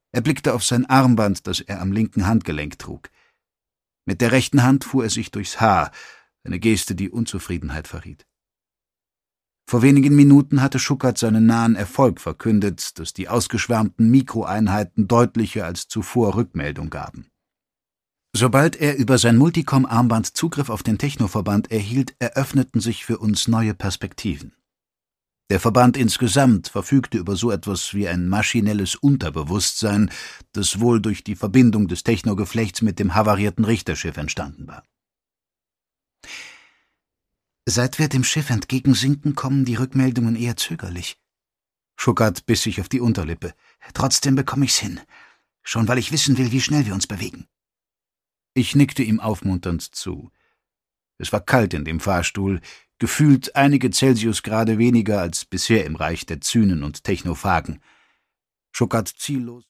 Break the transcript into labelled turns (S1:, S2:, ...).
S1: Er blickte auf sein Armband, das er am linken Handgelenk trug. Mit der rechten Hand fuhr er sich durchs Haar, eine Geste, die Unzufriedenheit verriet. Vor wenigen Minuten hatte Schuckert seinen nahen Erfolg verkündet, dass die ausgeschwärmten Mikroeinheiten deutlicher als zuvor Rückmeldung gaben. Sobald er über sein Multicom-Armband Zugriff auf den Technoverband erhielt, eröffneten sich für uns neue Perspektiven. Der Verband insgesamt verfügte über so etwas wie ein maschinelles Unterbewusstsein, das wohl durch die Verbindung des Technogeflechts mit dem havarierten Richterschiff entstanden war. Seit wir dem Schiff entgegensinken, kommen die Rückmeldungen eher zögerlich. Schuckert biss sich auf die Unterlippe. Trotzdem bekomme ich's hin. Schon weil ich wissen will, wie schnell wir uns bewegen. Ich nickte ihm aufmunternd zu. Es war kalt in dem Fahrstuhl, gefühlt einige Celsiusgrade weniger als bisher im Reich der Zynen und Technophagen. Schuckert ziellos